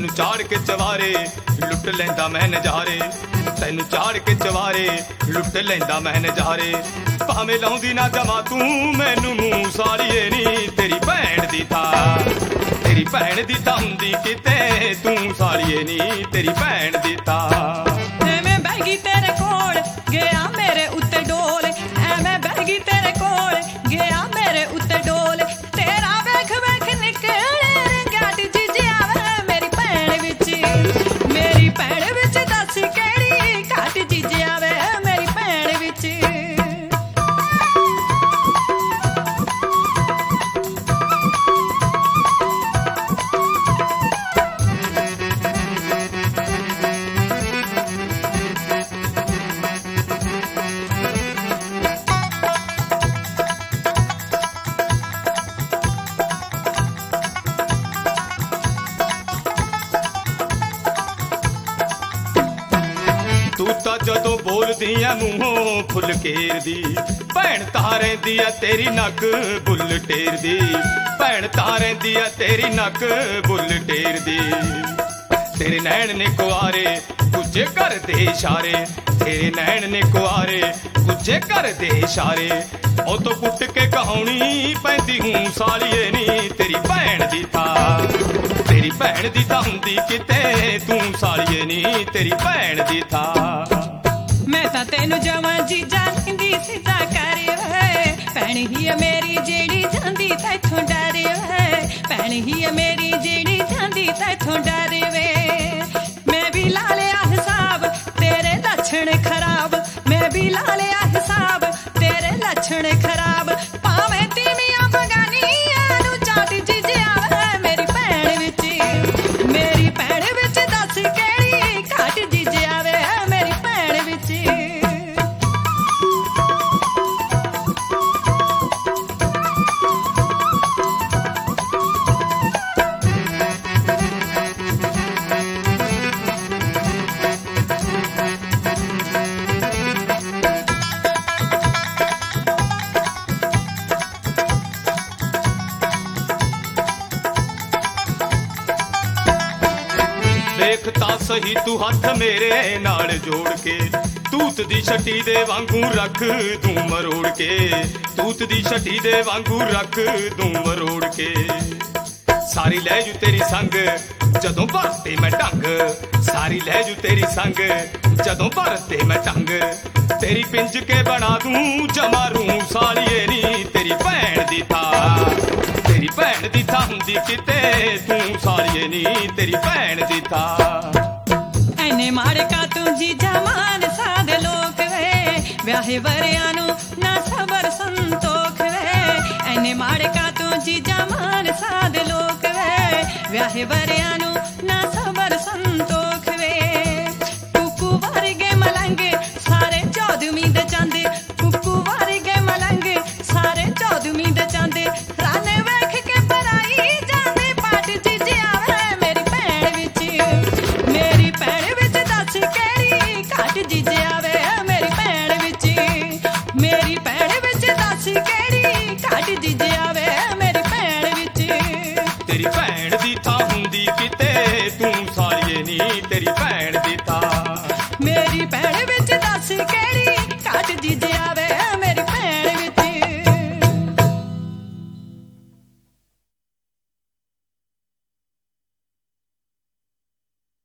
ਤੈਨੂੰ ਚਾੜ ਕੇ ਚਵਾਰੇ ਲੁੱਟ ਲੈਂਦਾ ਮੈਂ ਨਜ਼ਾਰੇ, ਤੈਨੂੰ ਚਾੜ ਕੇ ਚਵਾਰੇ ਲੁੱਟ ਲੈਂਦਾ ਮੈਂ ਨਜ਼ਾਰੇ। ਭਾਵੇਂ ਲਾਉਂਦੀ ਨਾ ਜਮਾ ਤੂੰ ਮੈਨੂੰ ਮੂੰਹ ਸਾਲੀਏ ਨੀ ਤੇਰੀ ਭੈਣ ਦੀ ਥਾਂ, ਤੇਰੀ ਭੈਣ ਦੀ ਥਾਂ ਹੁੰਦੀ ਕਿਤੇ ਤੂੰ ਸਾਲੀਏ ਨੀ ਤੇਰੀ ਭੈਣ ਦੀ ਥਾਂ। ਐਵੇਂ ਬਹਿ ਗਈ ਤੇਰੇ ਕੋਲ ਗਿਆ ਮੇਰੇ ਉੱਤੇ ਡੋਲ, ਐਵੇਂ ਬਹਿ ਗਈ ਤੇਰੇ ਕੋਲ ਗਿਆ ਮੇਰੇ ਉੱਤੇ ਡੋਲ। ਤੇਰਾ ਵੇਖ ਵੇਖ ਨਿਕਲੇ ਰੰਗਾਟ ਜਿਜਿਆ ਵੇ ਮੇਰੀ ਭੈਣ ਵਿੱਚ, ਮੇਰੀ ਭੈਣ ਵਿੱਚ ਦੱਸ ਕਿਹੜੀ ਘਾਟ ਜਿਜਿਆ ਵੇ ਮੇਰੀ ਭੈਣ ਵਿੱਚ। ਤੂੰ ਤਾਂ ਜਦੋਂ ਬੋਲਦੀ ਐ ਮੂੰਹੋਂ ਫੁੱਲ ਘੇਰਦੀ, ਭੈਣ ਤਾਂ ਰਹਿੰਦੀ ਐ ਤੇਰੀ ਨੱਕ ਬੁੱਲ ਟੇਰਦੀ, ਭੈਣ ਤਾਂ ਰਹਿੰਦੀ ਐ ਤੇਰੀ ਨੱਕ ਬੁੱਲ ਟੇਰਦੀ। ਤੇਰੇ ਨੈਣ ਨੇ ਕੁਆਰੇ ਗੁੱਜੇ ਕਰਦੇ ਇਸ਼ਾਰੇ, ਤੇਰੇ ਨੈਣ ਨੇ ਕੁਆਰੇ ਗੁੱਜੇ ਕਰਦੇ ਇਸ਼ਾਰੇ। ਉਹ ਤੋਂ ਕੁੱਟ ਕੇ ਕਹਾਉਣੀ ਪੈਂਦੀ ਹੂੰ ਸਾਲੀਏ ਨੀ ਤੇਰੀ ਭੈਣ ਦੀ ਥਾਂ, ਤੇਰੀ ਭੈਣ ਦੀ ਥਾਂ ਹੁੰਦੀ ਕਿਤੇ ਤੂੰ ਸਾਲੀਏ ਨੀ ਤੇਰੀ ਭੈਣ ਦੀ ਥਾਂ। ਮੈਂ ਤਾਂ ਤੈਨੂੰ ਜਵਾਂ ਜੀਜਾ ਕਹਿੰਦੀ ਸਿੱਧਾ ਕਰੇ ਵੇ, ਭੈਣ ਹੀ ਆ ਮੇਰੀ ਜਿਹੜੀ ਜਾਂਦੀ ਤੈਥੋਂ ਡਰੇ ਵੇ, ਭੈਣ ਹੀ ਆ ਮੇਰੀ ਜਿਹੜੀ ਜਾਂਦੀ ਤੈਥੋਂ ਡਰੇ ਵੇ। ਮੈਂ ਵੀ ਲਾ ਲਿਆ ਹਿਸਾਬ ਤੇਰੇ ਲੱਛਣ ਖਰਾਬ, ਮੈਂ ਵੀ ਲਾ ਲਿਆ ਹਿਸਾਬ ਤੇਰੇ ਲੱਛਣ ਖਰਾਬ। ਭਾਵੇਂ ਤੀਵੀਆਂ ਬਗਾਨੀਆਂ ਨੂੰ ਚਾਟ ਜਿਜਿਆ ਵੇ ਮੇਰੀ ਭੈਣ ਵਿੱਚ, ਮੇਰੀ ਭੈਣ ਵਿੱਚ ਦੱਸ ਕਿਹੜੀ ਘਾਟ ਜਿਜਿਆ ਵੇ ਮੇਰੀ ਭੈਣ ਵਿੱਚ। ਦੇਖ ਤਾਂ ਸਹੀ ਤੂੰ ਹੱਥ ਮੇਰੇ ਨਾਲ ਜੋੜ ਕੇ, ਤੂਤ ਦੀ ਛੱਟੀ ਦੇ ਵਾਂਗੂ ਰੱਖ ਤੂੰ ਮਰੋੜ ਕੇ, ਤੂਤ ਦੀ ਛੱਟੀ ਦੇ ਵਾਂਗੂ ਰੱਖ ਤੂੰ ਮਰੋੜ ਕੇ। ਸਾਰੀ ਲੈ ਜੂ ਤੇਰੀ ਸੰਗ ਜਦੋਂ ਭਰਤੇ ਮੈਂ ਢੰਗ, ਸਾਰੀ ਲੈ ਜੂ ਤੇਰੀ ਸੰਗ ਜਦੋਂ ਭਰਤੇ ਮੈਂ ਢੰਗ। ਤੇਰੀ ਪਿੰਜ ਕੇ ਬਣਾ ਦੂੰ ਜਮਾਰੂ ਸਾਲੀਏ ਨੀ ਤੇਰੀ ਭੈਣ ਦੀ ਥਾਂ, ਤੇਰੀ ਭੈਣ ਦੀ ਥਾਂ ਹੁੰਦੀ ਕਿਤੇ ਤੂੰ ਸਾਲੀਏ ਨੀ ਤੇਰੀ ਭੈਣ ਦੀ ਥਾਂ। ਐਨੇ ਮਾੜੇ ਕਾ ਤੂੰ ਜੀਜਾ ਮਾਨ ਸਾਦੇ ਲੋਕ ਵੇ, ਵਿਆਹੇ ਵਰਿਆਂ ਨੂੰ ਨਾ ਸਬਰ ਸੰਤੋਖ ਵੇ। ਐਨੇ ਮਾੜੇ ਕਾ ਤੂੰ ਜੀਜਾ ਮਾਨ ਸਾਦੇ ਲੋਕ ਵੇ, ਵਿਆਹੇ ਵਰਿਆਂ ਨੂੰ ਨਾ ਸਬਰ ਸੰਤੋਖ।